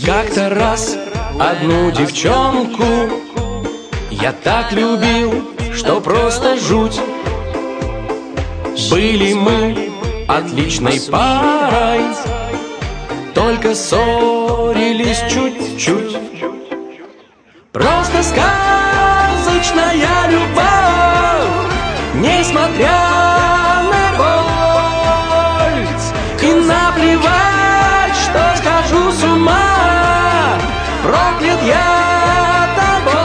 как-то раз одну девчонку я так любил, что просто жуть. Были мы отличной парой, только ссорились чуть-чуть. Просто сказочная любовь, несмотря на боль. И наплевать, что схожу с ума, проклят я тобой.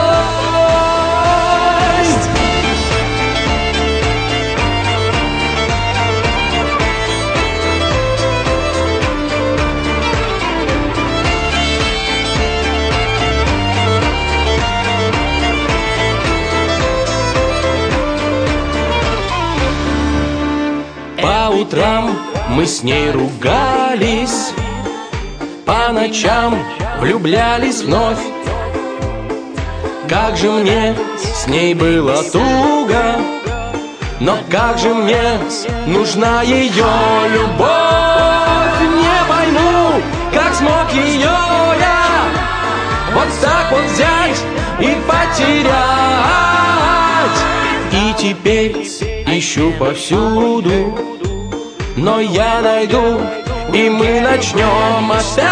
По утрам мы с ней ругались, по ночам влюблялись вновь. Как же мне с ней было туго, но как же мне нужна ее любовь. Не пойму, как смог ее я вот так вот взять и потерять. И теперь ищу повсюду, но я найду, и мы начнем опять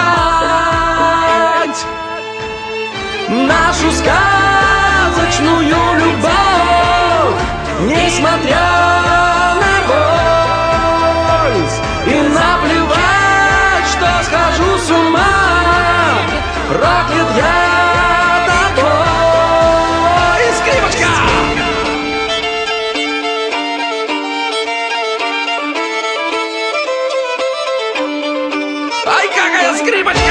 нашу сказочную любовь, несмотря на боль. И наплевать, что схожу с ума, проклят я тобой. И скрипочка! Ай, какая скрипочка!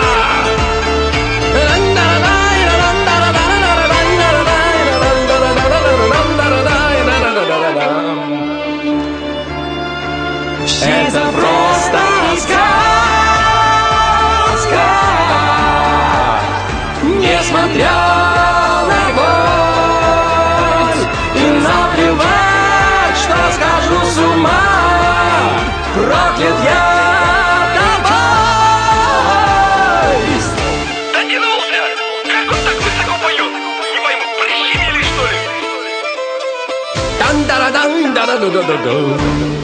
Это просто сказка, несмотря на боль. И наплевать, что схожу с ума, проклят я. Да-да-да-да-да-да-да-да.